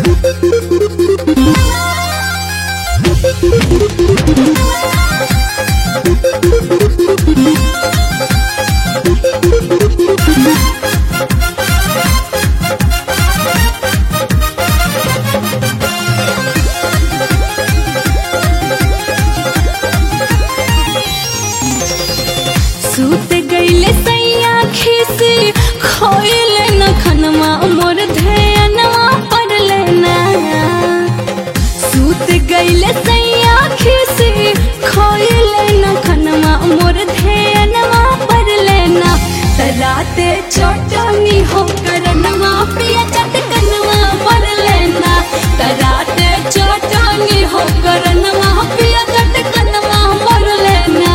सूत गईले सैया खीसी खोइले न खनमा मोर ध्यानवा पड़ले ना। सूत गईले सैया खीसी खोइले न खनमा मोर ध्यानवा पड़ले ना। तराते चटनी हो करनवा पिया चटकनवा पड़ले ना। तराते चटनी हो करनवा पिया चटकनवा पड़ले ना।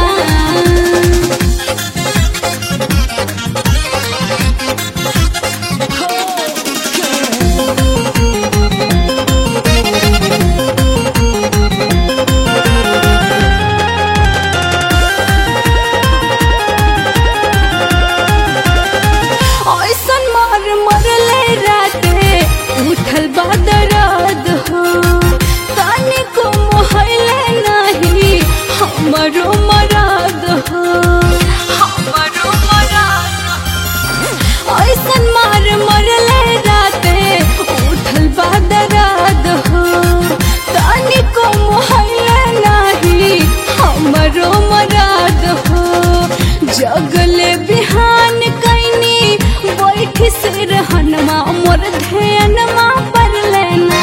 उठल बादराद हो ताने को मोहले नहीं हमरो मराद हो। हमरो मराद ऐसन मार मरले राते उठल बादराद हो ताने को मोहले नहीं हमरो मराद हो। जगले बिहान कैनी बैठ से रहनमा मोर ध्यानमा पड़ले ना।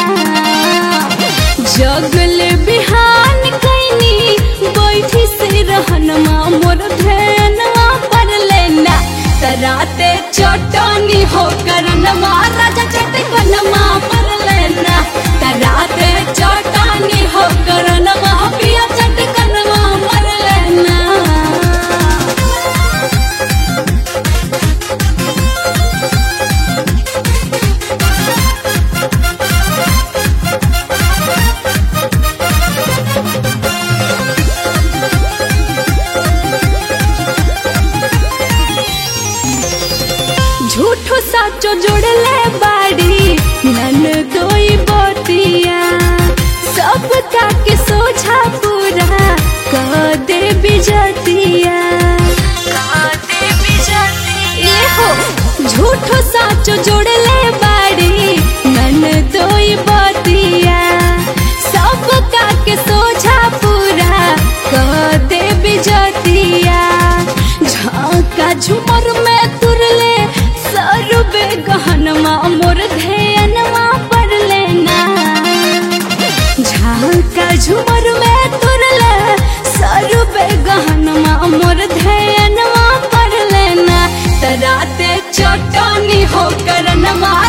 जगल बिहान कैनी बैठी से रहनमा मोर ध्यानमा पड़ले ना। तराते चटनी हो करनमा राजा चटकनमा पड़ले ना। तराते चटनी हो करनमा पिया चटकनमा पड़ले ना। झूठो साचो जोड़ले बाड़ी नन दोई बोतिया। सब के सोझा पूरा कह दे बिजतिया। ये हो झूठो साचो जोड़ले बाड़ी नन दोई बोतिया। सब के सोझा पूरा कह दे बिजतिया। झांका झुमर में तुरले सरुबे गहनमा मोर ध्यानमा पड़ले ना। झांका झुमर में तुरले सरुबे गहनमा मोर ध्यानमा पड़ले ना। तराते चटनी हो करनमा